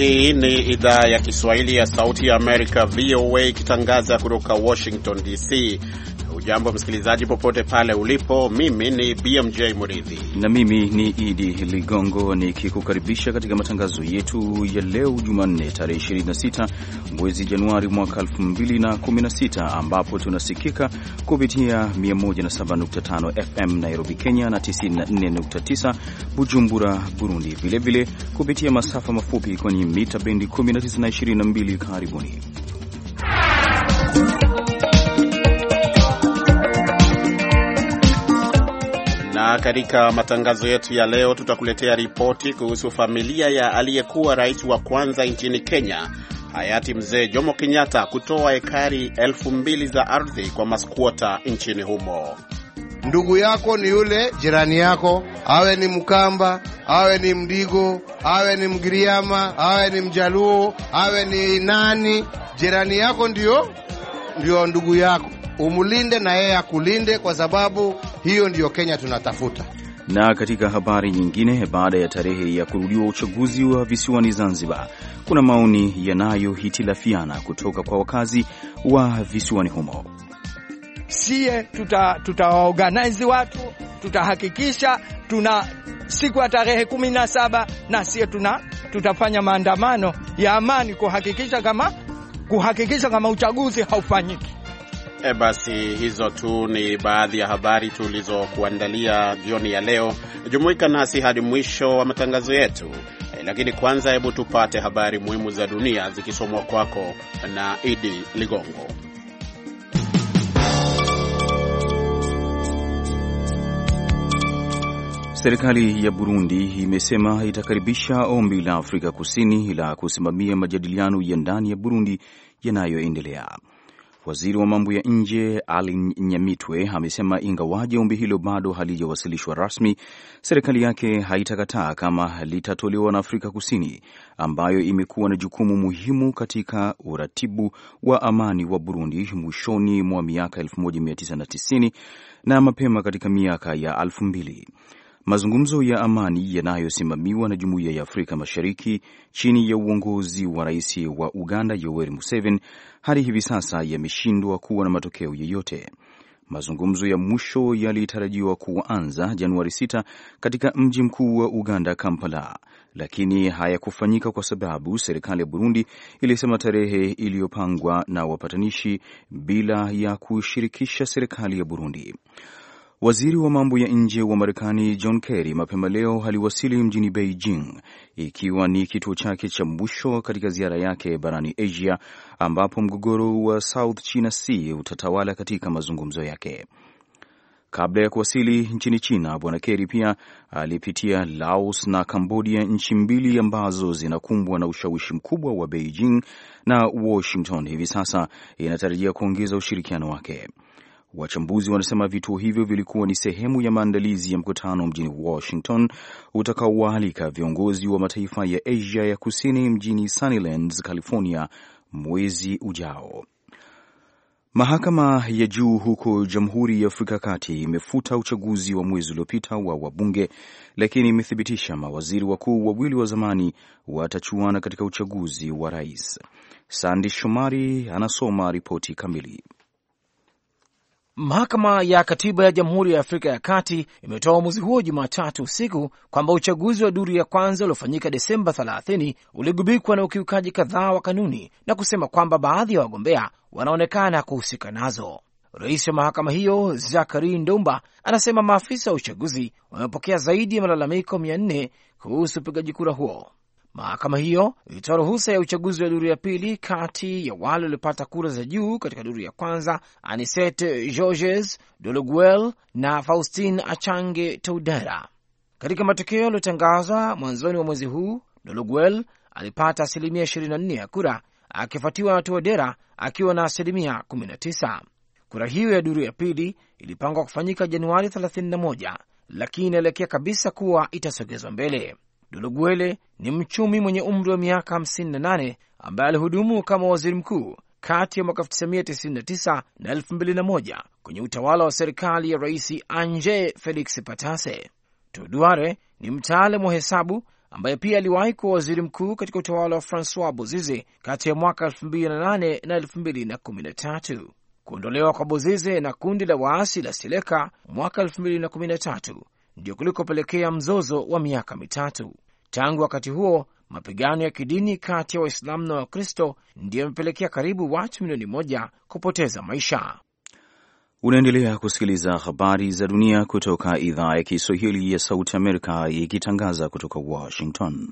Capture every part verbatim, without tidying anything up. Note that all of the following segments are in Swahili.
Hii ni idhaa ya Kiswahili ya Sauti ya Amerika, V O A, ikitangaza kutoka Washington D C. Ujambo msikilizaji popote pale ulipo. Mimi ni B M J Muridhi na mimi ni Idi Ligongo nikikukaribisha katika matangazo yetu ya leo Jumanne tarehe ishirini na sita mwezi Januari mwaka elfu mbili na kumi na sita, ambapo tunasikika kupitia mia moja na saba nukta tano F M Nairobi Kenya na tisini na nne nukta tisa Bujumbura Burundi, vile vile kupitia masafa mafupi kwenye mita bendi kumi na tisa na ishirini na mbili. Karibuni. Na katika matangazo yetu ya leo tutakuletea ripoti kuhusu familia ya aliyekuwa rais wa kwanza nchini Kenya, hayati mzee Jomo Kenyatta, kutoa ekari elfu mbili za ardhi kwa maskwota nchini humo. Ndugu yako ni yule jirani yako, awe ni Mkamba, awe ni Mdigo, awe ni Mgiriama, awe ni Mjaluo, awe ni nani, jirani yako ndio ndio ndugu yako. Umulinde na yeye akulinde, kwa sababu hiyo ndiyo Kenya tunatafuta. Na katika habari nyingine, baada ya tarehe ya kurudiwa uchaguzi wa visiwani Zanzibar, kuna maoni yanayohitilafiana kutoka kwa wakazi wa visiwani humo. Sie tuta tutaorganize watu, tutahakikisha tuna siku ya tarehe kumi na saba na sie tuna tutafanya maandamano ya amani kuhakikisha kama kuhakikisha kama uchaguzi haufanyiki. E basi, hizo tu ni baadhi ya habari tulizokuandalia jioni ya leo. Jumuika nasi hadi mwisho wa matangazo yetu. E, lakini kwanza hebu tupate habari muhimu za dunia zikisomwa kwako na Idi Ligongo. Serikali ya Burundi imesema itakaribisha ombi la Afrika Kusini la kusimamia majadiliano ya ndani ya Burundi yanayoendelea. Waziri wa mambo ya nje Alain Nyamitwe amesema ingawaje ombi hilo bado halijawasilishwa rasmi, serikali yake haitakataa kama litatolewa na Afrika Kusini, ambayo imekuwa na jukumu muhimu katika uratibu wa amani wa Burundi mwishoni mwa miaka elfu moja mia tisa na tisini na mapema katika miaka ya elfu mbili. Mazungumzo ya amani yanayosimamiwa na Jumuiya ya Afrika Mashariki chini ya uongozi wa rais wa Uganda Yoweri Museveni hadi hivi sasa yameshindwa kuwa na matokeo yoyote. Mazungumzo ya mwisho yalitarajiwa kuanza Januari sita katika mji mkuu wa Uganda, Kampala, lakini hayakufanyika kwa sababu serikali ya Burundi ilisema tarehe iliyopangwa na wapatanishi bila ya kushirikisha serikali ya Burundi. Waziri wa mambo ya nje wa Marekani John Kerry mapema leo aliwasili mjini Beijing, ikiwa ni kituo chake cha mwisho katika ziara yake barani Asia, ambapo mgogoro wa South China Sea utatawala katika mazungumzo yake. Kabla ya kuwasili nchini China, Bwana Kerry pia alipitia Laos na Cambodia, nchi mbili ambazo zinakumbwa na ushawishi mkubwa wa Beijing, na Washington hivi sasa inatarajia kuongeza ushirikiano wake. Wachambuzi wanasema vituo hivyo vilikuwa ni sehemu ya maandalizi ya mkutano mjini Washington utakaowaalika viongozi wa mataifa ya Asia ya Kusini mjini Sunnylands, California mwezi ujao. Mahakama ya juu huko Jamhuri ya Afrika Kati imefuta uchaguzi wa mwezi uliopita wa wabunge, lakini imethibitisha mawaziri wakuu wawili wa zamani watachuana katika uchaguzi wa rais. Sandi Shomari anasoma ripoti kamili. Mahakama ya Katiba ya Jamhuri ya Afrika ya Kati imetoa uamuzi huo Jumatatu usiku kwamba uchaguzi wa duru ya kwanza uliofanyika Desemba thelathini uligubikwa na ukiukaji kadhaa wa kanuni na kusema kwamba baadhi ya wagombea wanaonekana kuhusika nazo. Rais wa mahakama hiyo Zakari Ndomba anasema maafisa wa uchaguzi wamepokea zaidi ya malalamiko mia nne kuhusu upigaji kura huo. Mahakama hiyo ilitoa ruhusa ya uchaguzi wa duru ya pili kati ya wale waliopata kura za juu katika duru ya kwanza, Anisette Georges Dologuel na Faustine Achange Toudera. Katika matokeo yaliyotangazwa mwanzoni wa mwezi huu, Dologuel alipata asilimia ishirini na nne ya kura, akifuatiwa na Toudera akiwa na asilimia kumi na tisa. Kura hiyo ya duru ya pili ilipangwa kufanyika Januari thelathini na moja, lakini inaelekea kabisa kuwa itasogezwa mbele. Dologuele ni mchumi mwenye umri wa miaka hamsini na nane ambaye alihudumu kama waziri mkuu kati ya mwaka elfu tisa mia tisini na tisa na elfu mbili na moja kwenye utawala wa serikali ya Rais Anje Felix Patase. Toudouare ni mtaalamu wa hesabu ambaye pia aliwahi kuwa waziri mkuu katika utawala wa Francois Bozize kati ya mwaka elfu mbili na nane na elfu mbili na kumi na tatu. Kuondolewa kwa Bozize na kundi la waasi la Seleka mwaka elfu mbili na kumi na tatu ndio kulikopelekea mzozo wa miaka mitatu. Tangu wakati huo, mapigano ya kidini kati ya Waislamu na Wakristo ndiyo yamepelekea karibu watu milioni moja kupoteza maisha. Unaendelea kusikiliza habari za dunia kutoka idhaa ya Kiswahili ya Sauti Amerika ikitangaza kutoka Washington.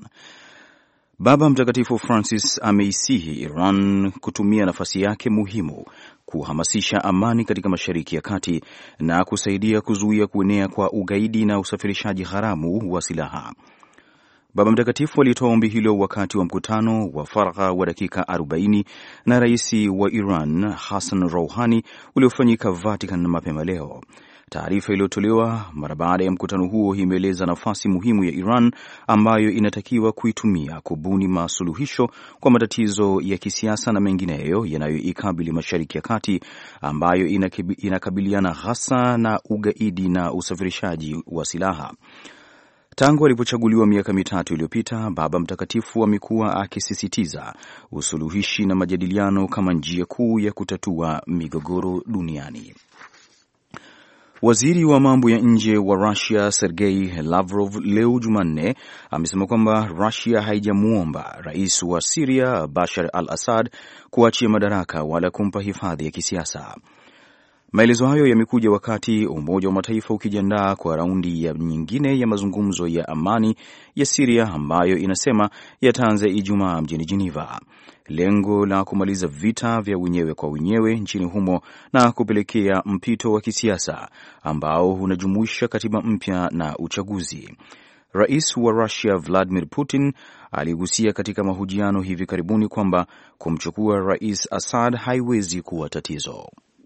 Baba Mtakatifu Francis ameisihi Iran kutumia nafasi yake muhimu kuhamasisha amani katika Mashariki ya Kati na kusaidia kuzuia kuenea kwa ugaidi na usafirishaji haramu wa silaha. Baba Mtakatifu alitoa ombi hilo wakati wa mkutano wa faragha wa dakika arobaini na rais wa Iran Hassan Rouhani uliofanyika Vatican mapema leo. Taarifa iliyotolewa mara baada ya mkutano huo imeeleza nafasi muhimu ya Iran ambayo inatakiwa kuitumia kubuni masuluhisho kwa matatizo ya kisiasa na mengineyo yanayoikabili Mashariki ya Kati, ambayo inakabiliana hasa na ugaidi na usafirishaji wa silaha. Tangu alipochaguliwa miaka mitatu iliyopita, Baba Mtakatifu amekuwa akisisitiza usuluhishi na majadiliano kama njia kuu ya kutatua migogoro duniani. Waziri wa mambo ya nje wa Russia Sergei Lavrov leo Jumanne amesema kwamba Russia haijamuomba rais wa Syria Bashar al-Assad kuachia madaraka wala kumpa hifadhi ya kisiasa. Maelezo hayo yamekuja wakati Umoja wa Mataifa ukijiandaa kwa raundi ya nyingine ya mazungumzo ya amani ya Syria ambayo inasema yataanza Ijumaa mjini Geneva. Lengo la kumaliza vita vya wenyewe kwa wenyewe nchini humo na kupelekea mpito wa kisiasa ambao unajumuisha katiba mpya na uchaguzi. Rais wa Russia Vladimir Putin aligusia katika mahojiano hivi karibuni kwamba kumchukua Rais Assad haiwezi kuwa tatizo.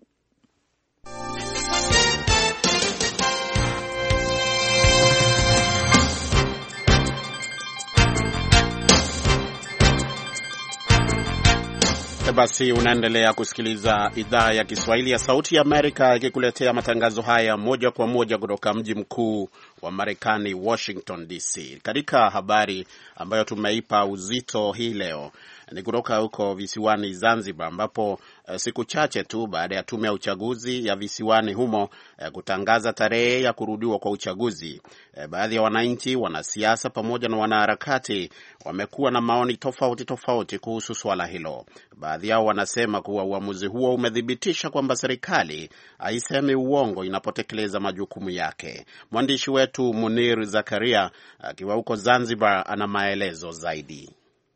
Basi unaendelea kusikiliza idhaa ya Kiswahili ya Sauti ya Amerika ikikuletea matangazo haya moja kwa moja kutoka mji mkuu wa Marekani, Washington D C. Katika habari ambayo tumeipa uzito hii leo ni kutoka huko visiwani Zanzibar, ambapo uh, siku chache tu baada ya tume ya uchaguzi ya visiwani humo uh, kutangaza tarehe ya kurudiwa kwa uchaguzi, uh, baadhi ya wananchi, wanasiasa pamoja na wanaharakati wamekuwa na maoni tofauti tofauti kuhusu swala hilo. Baadhi yao wanasema kuwa uamuzi huo umedhibitisha kwamba serikali haisemi uongo inapotekeleza majukumu yake. Mwandishi wetu Munir Zakaria akiwa huko Zanzibar ana maelezo zaidi.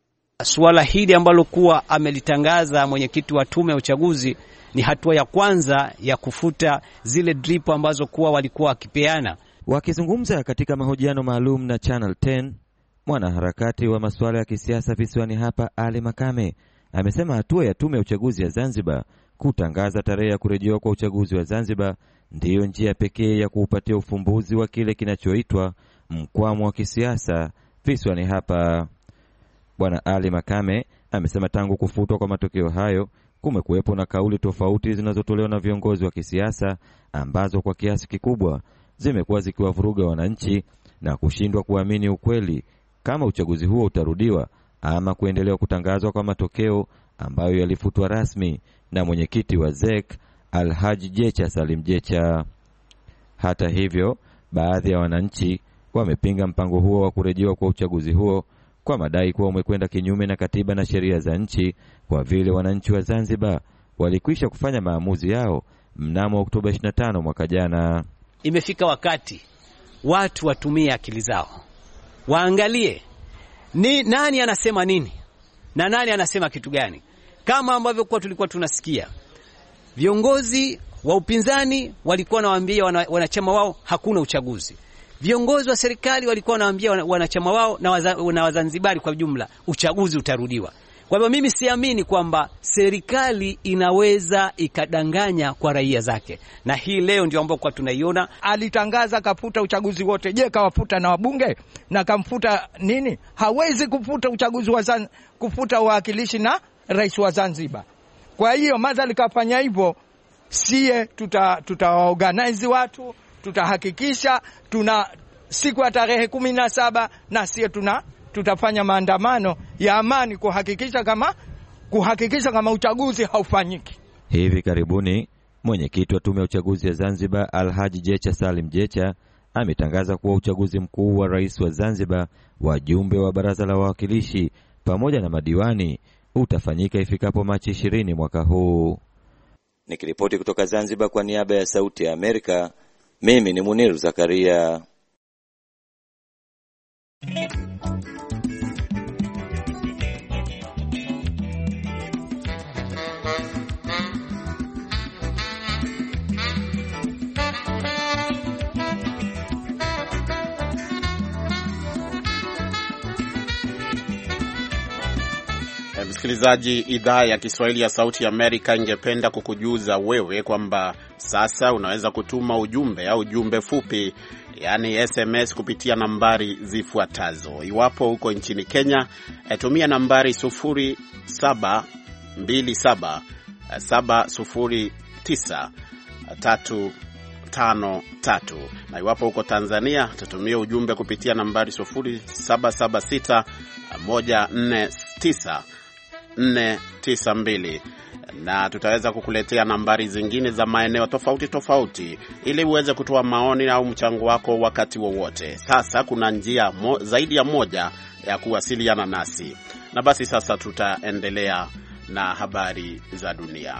Suala hili ambalo kuwa amelitangaza mwenyekiti wa tume ya uchaguzi ni hatua ya kwanza ya kufuta zile drip ambazo kuwa walikuwa wakipeana. Wakizungumza katika mahojiano maalum na Channel ten, mwanaharakati wa masuala ya kisiasa visiwani hapa Ali Makame amesema hatua ya tume ya uchaguzi ya Zanzibar kutangaza tarehe ya kurejewa kwa uchaguzi wa Zanzibar ndiyo njia pekee ya kuupatia ufumbuzi wa kile kinachoitwa mkwamo wa kisiasa visiwani hapa. Bwana Ali Makame amesema tangu kufutwa kwa matokeo hayo kumekuwepo na kauli tofauti zinazotolewa na viongozi wa kisiasa ambazo kwa kiasi kikubwa zimekuwa zikiwavuruga wananchi na kushindwa kuamini ukweli kama uchaguzi huo utarudiwa ama kuendelea kutangazwa kwa matokeo ambayo yalifutwa rasmi na mwenyekiti wa Z E C Alhaji Jecha Salim Jecha. Hata hivyo, baadhi ya wananchi wamepinga mpango huo wa kurejewa kwa uchaguzi huo kwa madai kuwa umekwenda kinyume na katiba na sheria za nchi, kwa vile wananchi wa Zanzibar walikwisha kufanya maamuzi yao mnamo Oktoba ishirini na tano mwaka jana. Imefika wakati watu watumie akili zao, waangalie ni nani anasema nini na nani anasema kitu gani. Kama ambavyo kwa tulikuwa tunasikia viongozi wa upinzani walikuwa wanawaambia wanachama wao hakuna uchaguzi. Viongozi wa serikali walikuwa wanawaambia wanachama wao na, waza, na Wazanzibari kwa jumla uchaguzi utarudiwa. Kwa hivyo mimi siamini kwamba serikali inaweza ikadanganya kwa raia zake. Na hii leo ndio ambapo kwa tunaiona alitangaza kafuta uchaguzi wote. Je, kawafuta na wabunge na kamfuta nini? Hawezi kufuta uchaguzi wa Zanzibar, kufuta uwakilishi na rais wa Zanzibar. Kwa hiyo madhali kafanya hivyo, sie tuta tutaorganize watu, tutahakikisha tuna siku ya tarehe kumi na saba na sisi tuna tutafanya maandamano ya amani kuhakikisha kama kuhakikisha kama uchaguzi haufanyiki. Hivi karibuni mwenyekiti wa tume ya uchaguzi ya Zanzibar Alhaji Jecha Salim Jecha ametangaza kuwa uchaguzi mkuu wa rais wa Zanzibar, wajumbe wa baraza la wawakilishi pamoja na madiwani utafanyika ifikapo Machi ishirini mwaka huu. Nikiripoti kutoka Zanzibar kwa niaba ya Sauti ya Amerika, mimi ni Muniru Zakaria. Msikilizaji, idhaa ya Kiswahili ya Sauti ya Amerika ingependa kukujuza wewe kwamba sasa unaweza kutuma ujumbe au ujumbe fupi, yani S M S, kupitia nambari zifuatazo. Iwapo huko nchini Kenya, tumia nambari sufuri saba mbili saba saba sufuri tisa tatu tano tatu, na iwapo huko Tanzania tutumie ujumbe kupitia nambari sufuri saba saba sita moja nne tisa nne tisa mbili, na tutaweza kukuletea nambari zingine za maeneo tofauti tofauti ili uweze kutoa maoni au mchango wako wakati wowote. Sasa kuna njia mo, zaidi ya moja ya kuwasiliana nasi. Na basi sasa tutaendelea na habari za dunia.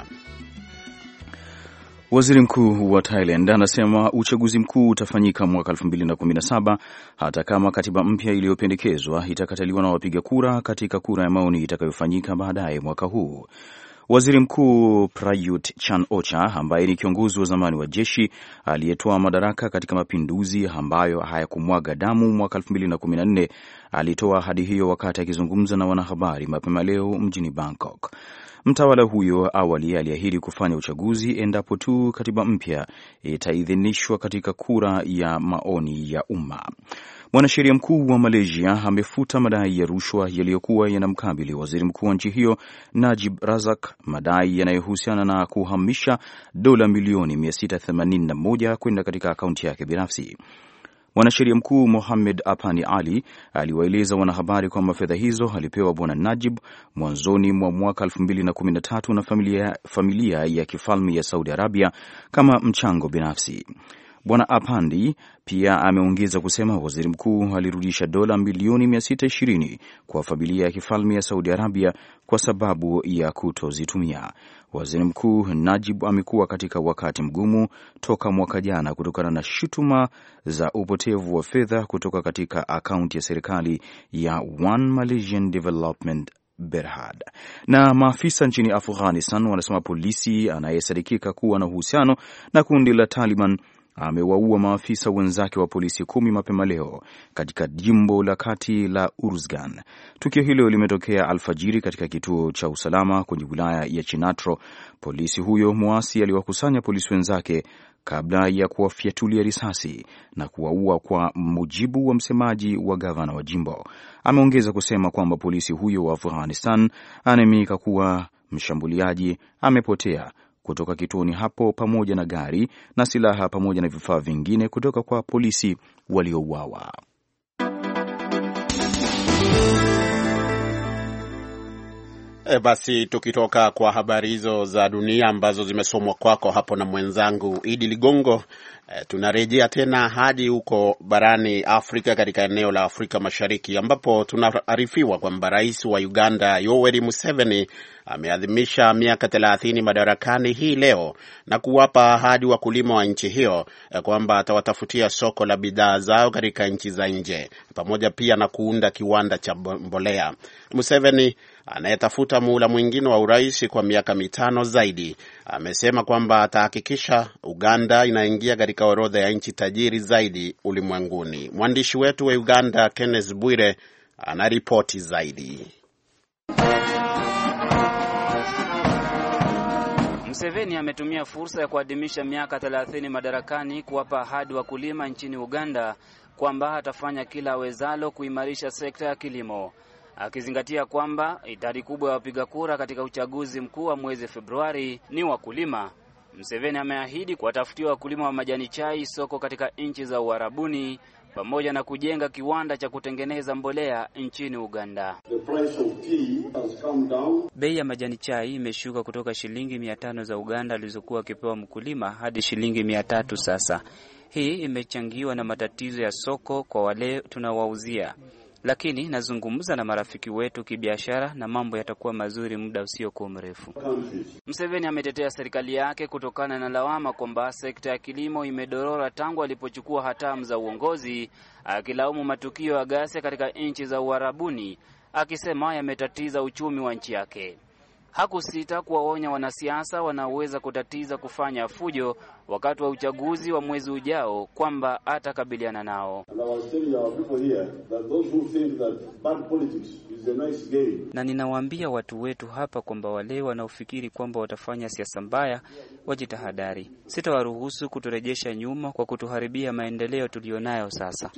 Waziri Mkuu wa Thailand anasema uchaguzi mkuu utafanyika mwaka elfu mbili na kumi na saba hata kama katiba mpya iliyopendekezwa itakataliwa na wapiga kura katika kura ya maoni itakayofanyika baadaye mwaka huu. Waziri Mkuu Prayut Chan-ocha, ambaye ni kiongozi wa zamani wa jeshi aliyetoa madaraka katika mapinduzi ambayo hayakumwaga damu mwaka elfu mbili na kumi na nne, alitoa ahadi hiyo wakati akizungumza na wanahabari mapema leo mjini Bangkok. Mtawala huyo awali aliahidi kufanya uchaguzi endapo tu katiba mpya itaidhinishwa katika kura ya maoni ya umma. Mwanasheria mkuu wa Malaysia amefuta madai ya rushwa yaliyokuwa yanamkabili waziri mkuu wa nchi hiyo Najib Razak, madai yanayohusiana na kuhamisha dola milioni mia sita themanini na moja kwenda katika akaunti yake binafsi. Mwanasheria mkuu Mohamed Apani Ali aliwaeleza wanahabari kwamba fedha hizo alipewa bwana Najib mwanzoni mwa mwaka elfu mbili na kumi na tatu na familia, familia ya kifalme ya Saudi Arabia kama mchango binafsi. Bwana Apandi pia ameongeza kusema waziri mkuu alirudisha dola milioni mia sita ishirini kwa familia ya kifalme ya Saudi Arabia kwa sababu ya kutozitumia. Waziri Mkuu Najib amekuwa katika wakati mgumu toka mwaka jana kutokana na shutuma za upotevu wa fedha kutoka katika akaunti ya serikali ya One Malaysian Development Berhad. Na maafisa nchini Afghanistan wanasema polisi anayesadikika kuwa na uhusiano na kundi la Taliban amewaua maafisa wenzake wa polisi kumi mapema leo katika jimbo la kati la Uruzgan. Tukio hilo limetokea alfajiri katika kituo cha usalama kwenye wilaya ya Chinatro. Polisi huyo muasi aliwakusanya polisi wenzake kabla ya kuwafyatulia risasi na kuwaua, kwa mujibu wa msemaji wa gavana wa jimbo. Ameongeza kusema kwamba polisi huyo wa Afghanistan anaaminika kuwa mshambuliaji amepotea kutoka kituoni hapo pamoja na gari na silaha pamoja na vifaa vingine kutoka kwa polisi waliouawa. E, basi tukitoka kwa habari hizo za dunia ambazo zimesomwa kwako hapo na mwenzangu Idi Ligongo, e, tunarejea tena hadi huko barani Afrika, katika eneo la Afrika Mashariki, ambapo tunaarifiwa kwamba rais wa Uganda Yoweri Museveni ameadhimisha miaka thelathini madarakani hii leo na kuwapa ahadi wakulima wa nchi hiyo kwamba atawatafutia soko la bidhaa zao katika nchi za nje, pamoja pia na kuunda kiwanda cha mbolea. Museveni, anayetafuta muhula mwingine wa urais kwa miaka mitano zaidi, amesema kwamba atahakikisha Uganda inaingia katika orodha ya nchi tajiri zaidi ulimwenguni. Mwandishi wetu wa Uganda Kenneth Bwire anaripoti zaidi. Museveni ametumia fursa ya kuadhimisha miaka thelathini madarakani kuwapa ahadi wakulima nchini Uganda kwamba atafanya kila awezalo kuimarisha sekta ya kilimo, akizingatia kwamba idadi kubwa ya wapiga kura katika uchaguzi mkuu wa mwezi Februari ni wakulima. Museveni ameahidi kuwatafutia wakulima wa majani chai soko katika nchi za Uarabuni pamoja na kujenga kiwanda cha kutengeneza mbolea nchini Uganda. Bei ya majani chai imeshuka kutoka shilingi mia tano za Uganda alizokuwa akipewa mkulima hadi shilingi mia tatu sasa. Hii imechangiwa na matatizo ya soko kwa wale tunawauzia. Lakini nazungumza na marafiki wetu kibiashara na mambo yatakuwa mazuri muda usiokuwa mrefu. Museveni ametetea serikali yake kutokana na lawama kwamba sekta ya kilimo imedorora tangu alipochukua hatamu za uongozi, akilaumu matukio ya ghasia katika nchi za Uarabuni, akisema yametatiza uchumi wa nchi yake. Hakusita kuwaonya wanasiasa wanaoweza kutatiza kufanya fujo wakati wa uchaguzi wa mwezi ujao kwamba atakabiliana nao. Na ninawaambia watu wetu hapa kwamba wale wanaofikiri kwamba watafanya siasa mbaya wajitahadari. Sitawaruhusu kuturejesha nyuma kwa kutuharibia maendeleo tulionayo sasa.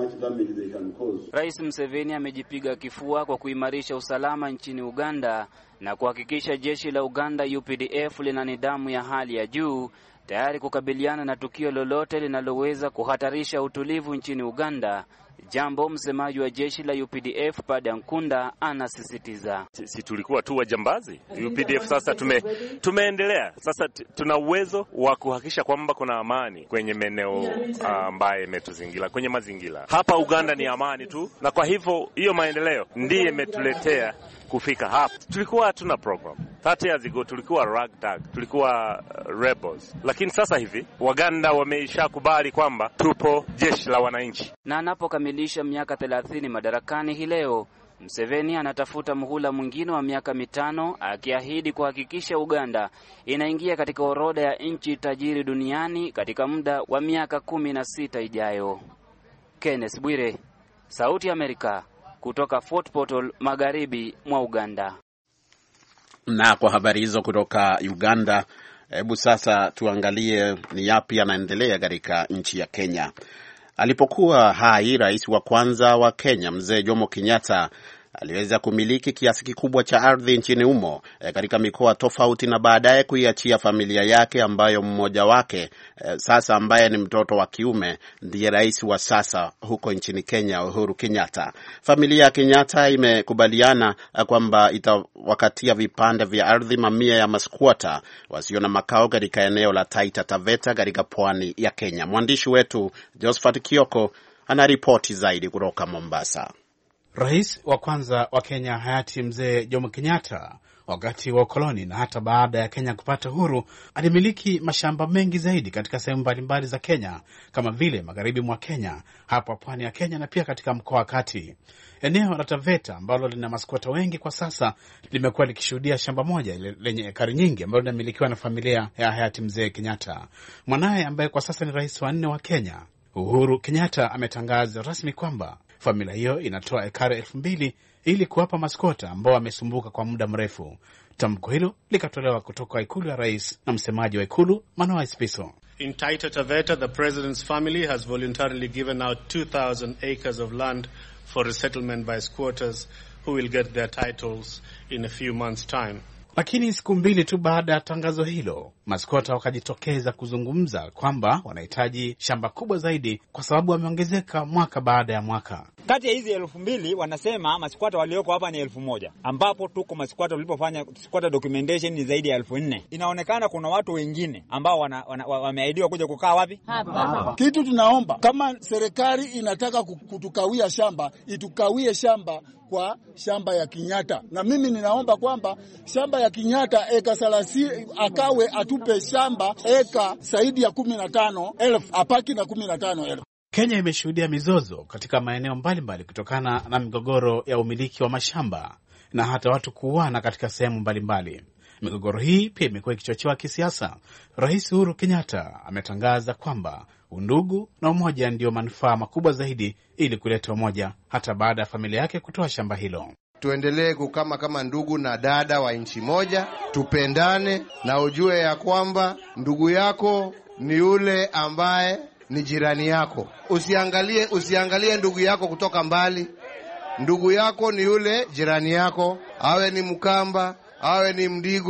Rais Museveni amejipiga kifua kwa kuimarisha usalama nchini Uganda na kuhakikisha jeshi la Uganda U P D F lina nidhamu ya hali ya juu, tayari kukabiliana na tukio lolote linaloweza kuhatarisha utulivu nchini Uganda. Jambo msemaji wa jeshi la U P D F Pada Nkunda anasisitiza. Si tulikuwa tu wajambazi? U P D F sasa tume, tumeendelea. Sasa tuna uwezo wa kuhakikisha kwamba kuna amani kwenye maeneo ambayo imetuzingira, kwenye mazingira. Hapa Uganda ni amani tu, na kwa hivyo hiyo maendeleo ndiye imetuletea kufika hapa. Tulikuwa hatuna program. thirty years ago tulikuwa ragtag, tulikuwa uh, rebels. Lakini sasa hivi Waganda wameishakubali kwamba tupo jeshi la wananchi. Na anapokamilisha miaka thelathini madarakani hii leo, Museveni anatafuta muhula mwingine wa miaka mitano, akiahidi kuhakikisha Uganda inaingia katika orodha ya nchi tajiri duniani katika muda wa miaka kumi na sita ijayo. Kenneth Bwire, Sauti ya Amerika, kutoka Fort Portal, magharibi mwa Uganda. Na kwa habari hizo kutoka Uganda, hebu sasa tuangalie ni yapi yanaendelea katika nchi ya Kenya. Alipokuwa hai, rais wa kwanza wa Kenya Mzee Jomo Kenyatta aliweza kumiliki kiasi kikubwa cha ardhi nchini humo e, katika mikoa tofauti, na baadaye kuiachia familia yake ambayo mmoja wake e, sasa ambaye ni mtoto wa kiume ndiye rais wa sasa huko nchini Kenya, Uhuru Kenyatta. Familia ya Kenyatta imekubaliana kwamba itawakatia vipande vya ardhi mamia ya maskwota wasio na makao katika eneo la Taita Taveta katika pwani ya Kenya. Mwandishi wetu Josephat Kioko anaripoti zaidi kutoka Mombasa. Rais wa kwanza wa Kenya hayati Mzee Jomo Kenyatta, wakati wa ukoloni na hata baada ya Kenya kupata uhuru, alimiliki mashamba mengi zaidi katika sehemu mbalimbali za Kenya, kama vile magharibi mwa Kenya, hapa pwani ya Kenya, na pia katika mkoa wa kati. Eneo la Taveta ambalo lina maskwota wengi kwa sasa limekuwa likishuhudia shamba moja lenye ekari nyingi ambalo linamilikiwa na familia ya hayati Mzee Kenyatta. Mwanaye ambaye kwa sasa ni rais wa nne wa Kenya, Uhuru Kenyatta, ametangaza rasmi kwamba familia hiyo inatoa ekari elfu mbili ili kuwapa maskota ambao wamesumbuka kwa muda mrefu. Tamko hilo likatolewa kutoka ikulu ya rais na msemaji wa ikulu Manoa Esipiso. In Taita Taveta, the president's family has voluntarily given out two thousand acres of land for resettlement by squatters who will get their titles in a few months' time. Lakini siku mbili tu baada ya tangazo hilo, maskota wakajitokeza kuzungumza kwamba wanahitaji shamba kubwa zaidi kwa sababu wameongezeka mwaka baada ya mwaka. Kati ya hizi elfu mbili wanasema maskota walioko hapa ni elfu moja, ambapo tuko maskota tulipofanya squatter documentation ni zaidi ya elfu nne. Inaonekana kuna watu wengine ambao wameahidiwa kuja kukaa wapi? Hapa. Kitu tunaomba kama serikali inataka kutukawia shamba, itukawie shamba kwa shamba ya Kenyatta. Na mimi ninaomba kwamba shamba ya Kenyatta eka thelathini akawe atupe shamba eka zaidi ya kumi na tano elfu, apaki na kumi na tano elfu. Kenya imeshuhudia mizozo katika maeneo mbalimbali kutokana na migogoro ya umiliki wa mashamba na hata watu kuuana katika sehemu mbalimbali. Migogoro hii pia imekuwa ikichochewa kisiasa. Rais Uhuru Kenyatta ametangaza kwamba undugu na umoja ndio manufaa makubwa zaidi ili kuleta umoja, hata baada ya familia yake kutoa shamba hilo. Tuendelee kukama kama ndugu na dada wa nchi moja, tupendane, na ujue ya kwamba ndugu yako ni yule ambaye ni jirani yako. Usiangalie usiangalie ndugu yako kutoka mbali. Ndugu yako ni yule jirani yako, awe ni Mkamba, awe ni Mdigo,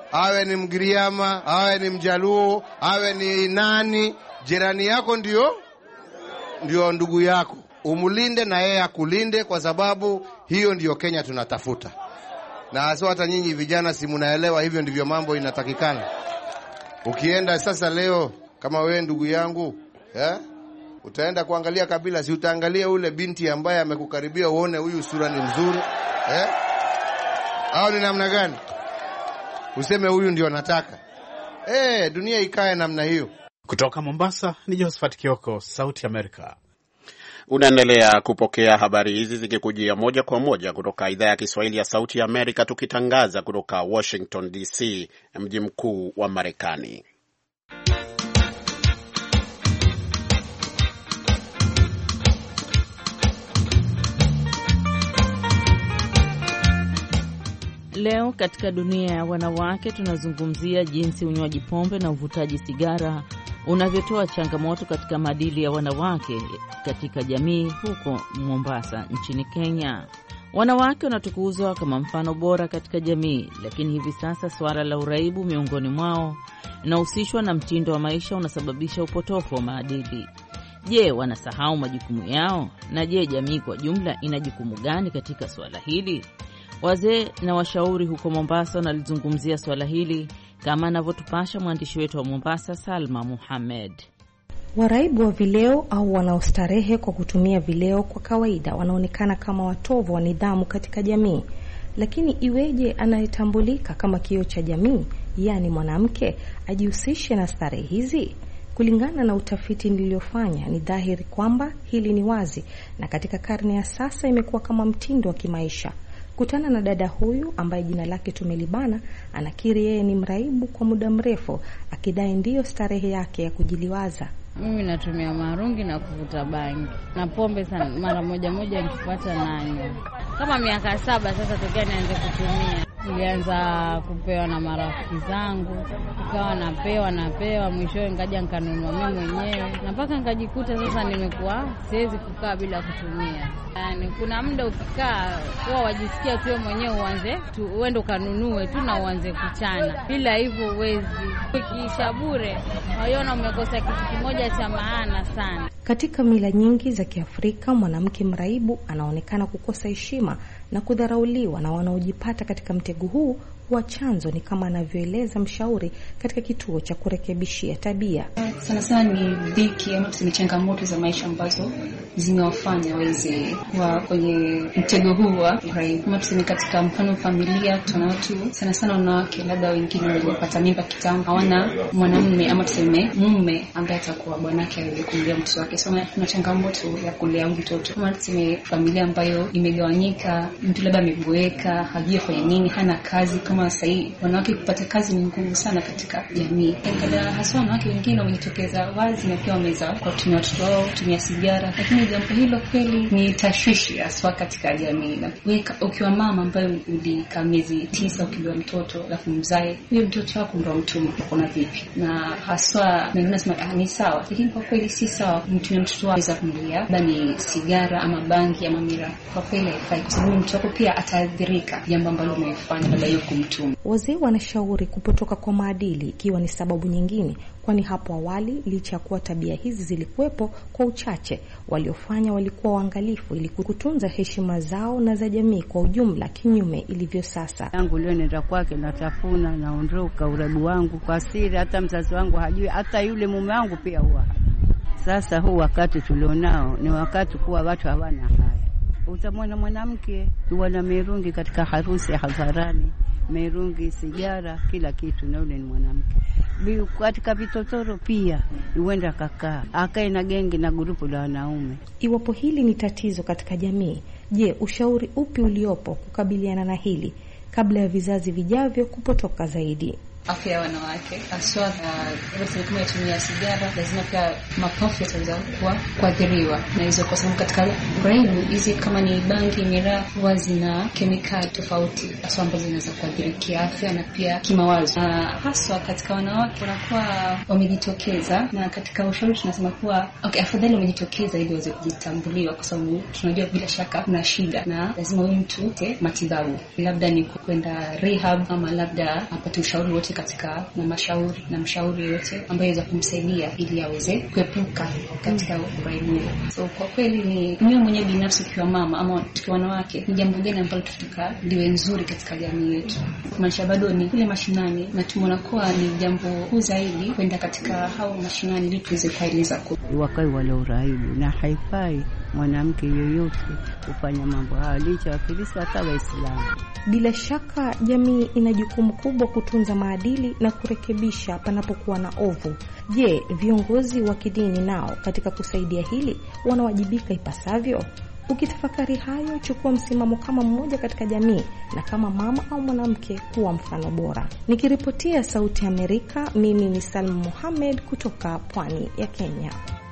awe ni Mgiriama, awe ni Mjaluo, awe ni nani, jirani yako ndio ndio ndugu yako. Umulinde na yeye akulinde, kwa sababu hiyo ndio Kenya tunatafuta. Na hasa hata nyinyi vijana si mnaelewa, hivyo ndivyo mambo inatakikana. Ukienda sasa leo kama wewe ndugu yangu, eh? Utaenda kuangalia kabila, si utaangalia ule binti ambaye amekukaribia uone huyu sura ni mzuri, eh? Au ni namna gani? Useme huyu ndio nataka. Eh, dunia ikae namna hiyo. Kutoka Mombasa ni Josephat Kioko, Sauti America. Unaendelea kupokea habari hizi zikikujia moja kwa moja kutoka idhaa ya Kiswahili ya Sauti ya Amerika, tukitangaza kutoka Washington D C, mji mkuu wa Marekani. Leo katika dunia ya wanawake tunazungumzia jinsi unywaji pombe na uvutaji sigara unavyotoa changamoto katika maadili ya wanawake katika jamii huko Mombasa nchini Kenya. Wanawake wanatukuzwa kama mfano bora katika jamii, lakini hivi sasa suala la uraibu miongoni mwao linahusishwa na mtindo wa maisha unasababisha upotofu wa maadili. Je, wanasahau majukumu yao? Na je, jamii kwa jumla ina jukumu gani katika suala hili? Wazee na washauri huko Mombasa wanalizungumzia swala hili, kama anavyotupasha mwandishi wetu wa Mombasa Salma Muhammad. Waraibu wa vileo au wanaostarehe kwa kutumia vileo kwa kawaida wanaonekana kama watovu wa nidhamu katika jamii. Lakini iweje anayetambulika kama kioo cha jamii, yani mwanamke, ajihusishe na starehe hizi? Kulingana na utafiti niliofanya, ni dhahiri kwamba hili ni wazi, na katika karne ya sasa imekuwa kama mtindo wa kimaisha. Kutana na dada huyu ambaye jina lake tumelibana, anakiri yeye ni mraibu kwa muda mrefu, akidai ndiyo starehe yake ya kujiliwaza. Mimi natumia marungi na kuvuta bangi na pombe sana, mara moja moja nikipata nanywa. Kama miaka saba sasa tokea nianze kutumia. Nilianza kupewa na marafiki zangu, nikawa napewa napewa, mwishowe ngaja nikanunua mimi mwenyewe, na mpaka nikajikuta sasa nimekuwa siwezi kukaa bila kutumia. Yani kuna muda ukikaa huwa wajisikia tu mwenyewe uanze tu uende kanunue tu na uanze kuchana. Bila hivyo uwezi. Ukisha bure, waiona umekosa kitu kimoja cha maana sana. Katika mila nyingi za Kiafrika, mwanamke mraibu anaonekana kukosa heshima na kudharauliwa, na wanaojipata katika mtego huu wa chanzo ni kama anavyoeleza mshauri katika kituo cha kurekebishia tabia. Sana sana ni dhiki ama tuseme changamoto za maisha ambazo zimewafanya waweze kuwa kwenye mtego huu wa uraibu. Kama tuseme katika mfano familia, tuna watu sana sana wanawake labda wengine walipata mimba kitambo, hawana mwanamume ama tuseme mume ambaye atakuwa bwanake aweze kumlea mtoto wake. So kuna changamoto ya kulea mtoto. Kama tuseme familia ambayo imegawanyika, mtu labda ameboeka, hajui fanya nini, hana kazi. Kama sasa wanawake kupata kazi ni ngumu sana katika jamii. Angalia hasa wanawake wengine wamejitokeza wazi na pia wameza kwa kutumia watoto wao kutumia sigara, lakini jambo hilo kweli ni tashwishi hasa katika jamii. Na ukiwa mama ambaye ulikaa miezi tisa ukilea mtoto alafu mzae, huyo mtoto wako ndio mtumwa, kuna vipi? Na hasa na nasema ni sawa, lakini kwa kweli si sawa mtumie mtoto wako kumlia bali sigara ama bangi ama miraa. Kwa kweli haifai, kwa sababu mtoto wako pia ataathirika jambo ambalo umefanya baada ya kumtumia. Wazee wanashauri kupotoka kwa maadili ikiwa ni sababu nyingine, kwani hapo awali licha ya kuwa tabia hizi zilikuwepo kwa uchache, waliofanya walikuwa waangalifu ili kutunza heshima zao na za jamii kwa ujumla, kinyume ilivyo sasa. Yangu leo nenda kwake natafuna naondoka, uraibu wangu kwa siri, hata mzazi wangu hajui, hata yule mume wangu pia huwa. Sasa huu wakati tulionao ni wakati kuwa watu hawana haya. Utamwona mwanamke wana mirungi katika harusi ya hadharani, mirungi, sigara, kila kitu, na yule ni mwanamke. Katika vitotoro pia huenda kakaa akae na gengi na grupu la wanaume. Iwapo hili ni tatizo katika jamii, je, ushauri upi uliopo kukabiliana na hili kabla ya vizazi vijavyo kupotoka zaidi? afya ya wanawake, haswa uh, kama yatumia sigara, lazima pia mapafu yataweza kuwa kuathiriwa na hizo, kwa sababu katika uraibu hizi kama ni bangi, miraa, huwa zina kemikali tofauti haswa ambazo zinaweza kuathiri kiafya na pia kimawazo. Uh, haswa katika wanawake wanakuwa wamejitokeza, na katika ushauri tunasema kuwa okay, afadhali wamejitokeza ili waweze kujitambuliwa, kwa sababu tunajua bila shaka kuna shida na lazima huyu mtu te matibabu, labda ni kwenda rehab ama labda apate ushauri wote katika na mashauri na mshauri yote ambaye anaweza kumsaidia ili aweze kuepuka katika uraibu. So kwa kweli ni mimi mwenyewe binafsi kwa mama ama kwa wanawake, ni jambo gani ambalo tutaka liwe nzuri katika jamii yetu. Maisha bado ni kule mashinani, na tumeona kuwa ni jambo kuu zaidi kwenda katika hao mashinani ili tuweze kueleza kwa wakai wale uraibu, na haifai mwanamke yoyote kufanya mambo haya licha ya Kristo hata Waislamu. Bila shaka jamii ina jukumu kubwa kutunza maadili na kurekebisha panapokuwa na ovu. Je, viongozi wa kidini nao katika kusaidia hili wanawajibika ipasavyo? Ukitafakari hayo, chukua msimamo kama mmoja katika jamii na kama mama au mwanamke kuwa mfano bora. Nikiripotia Sauti ya Amerika, mimi ni Salma Mohamed kutoka pwani ya Kenya.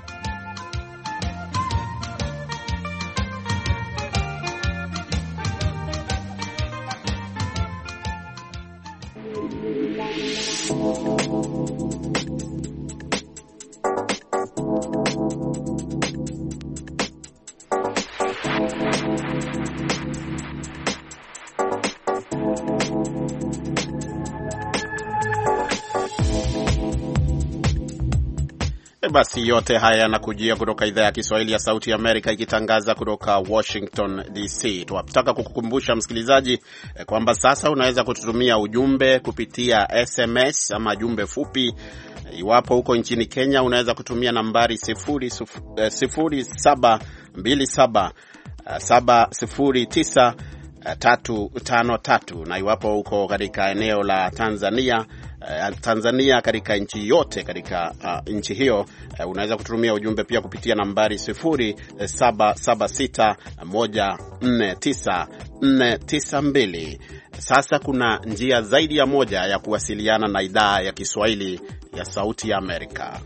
Basi yote haya yanakujia kutoka idhaa ya Kiswahili ya Sauti ya Amerika, ikitangaza kutoka Washington D C. Tunataka kukukumbusha msikilizaji kwamba sasa unaweza kututumia ujumbe kupitia S M S ama jumbe fupi. Iwapo huko nchini Kenya unaweza kutumia nambari sifuri saba mbili saba saba sifuri tisa tatu tano tatu, na iwapo huko katika eneo la Tanzania Tanzania katika nchi yote katika uh, nchi hiyo uh, unaweza kutumia ujumbe pia kupitia nambari sifuri saba saba sita moja nne tisa nne tisa mbili. Sasa kuna njia zaidi ya moja ya kuwasiliana na idhaa ya Kiswahili ya Sauti ya Amerika.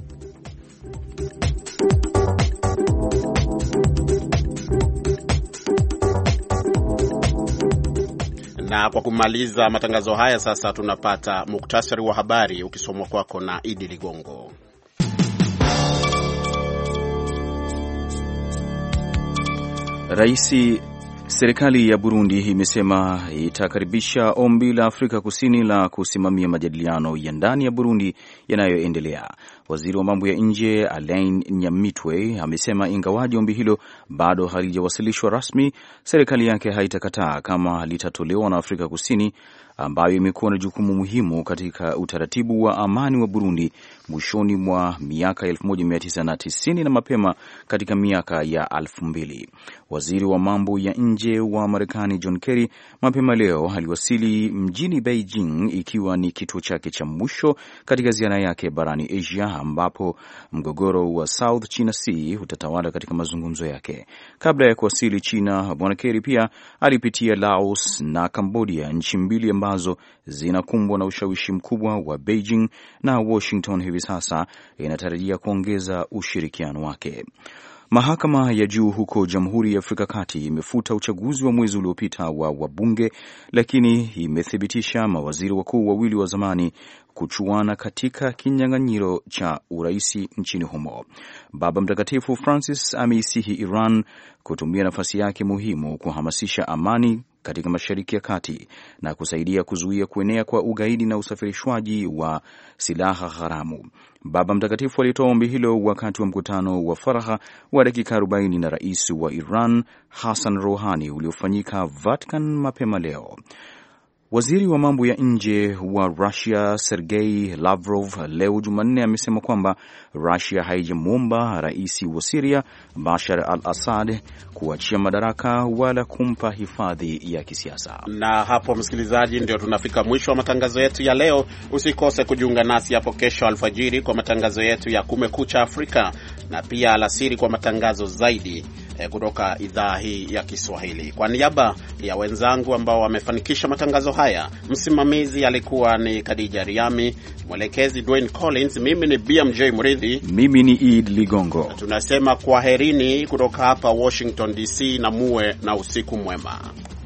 Na kwa kumaliza matangazo haya sasa tunapata muktasari wa habari ukisomwa kwako na Idi Ligongo. Raisi Serikali ya Burundi imesema itakaribisha ombi la Afrika Kusini la kusimamia majadiliano ya ndani ya Burundi yanayoendelea. Waziri wa mambo ya nje Alain Nyamitwe amesema ingawaji ombi hilo bado halijawasilishwa rasmi, serikali yake haitakataa kama litatolewa na Afrika Kusini, ambayo imekuwa na jukumu muhimu katika utaratibu wa amani wa Burundi mwishoni mwa miaka elfu moja mia tisa tisini na mapema katika miaka ya elfu mbili. Waziri wa mambo ya nje wa Marekani John Kerry mapema leo aliwasili mjini Beijing, ikiwa ni kituo chake cha mwisho katika ziara yake barani Asia, ambapo mgogoro wa South China Sea utatawala katika mazungumzo yake. Kabla ya kuwasili China, Bwana Kerry pia alipitia Laos na Cambodia, nchi mbili ambazo zinakumbwa na ushawishi mkubwa wa Beijing, na Washington hivi sasa inatarajia kuongeza ushirikiano wake. Mahakama ya juu huko Jamhuri ya Afrika Kati imefuta uchaguzi wa mwezi uliopita wa wabunge, lakini imethibitisha mawaziri wakuu wawili wa zamani kuchuana katika kinyang'anyiro cha uraisi nchini humo. Baba Mtakatifu Francis ameisihi Iran kutumia nafasi yake muhimu kuhamasisha amani katika Mashariki ya Kati na kusaidia kuzuia kuenea kwa ugaidi na usafirishwaji wa silaha haramu. Baba Mtakatifu alitoa ombi hilo wakati wa mkutano wa faragha wa dakika arobaini na rais wa Iran Hassan Rouhani uliofanyika Vatican mapema leo. Waziri wa mambo ya nje wa Russia Sergei Lavrov leo Jumanne amesema kwamba Russia haijamwomba rais wa Syria Bashar al-Assad kuachia madaraka wala kumpa hifadhi ya kisiasa. Na hapo msikilizaji, ndio tunafika mwisho wa matangazo yetu ya leo. Usikose kujiunga nasi hapo kesho alfajiri kwa matangazo yetu ya Kumekucha Afrika, na pia alasiri kwa matangazo zaidi eh, kutoka idhaa hii ya Kiswahili. Kwa niaba ya wenzangu ambao wamefanikisha matangazo haya, msimamizi alikuwa ni Khadija Riami, mwelekezi Dwayne Collins, mimi ni B M J Mridhi, mimi ni Eid Ligongo. Tunasema kwaherini kutoka hapa Washington D C na muwe na usiku mwema.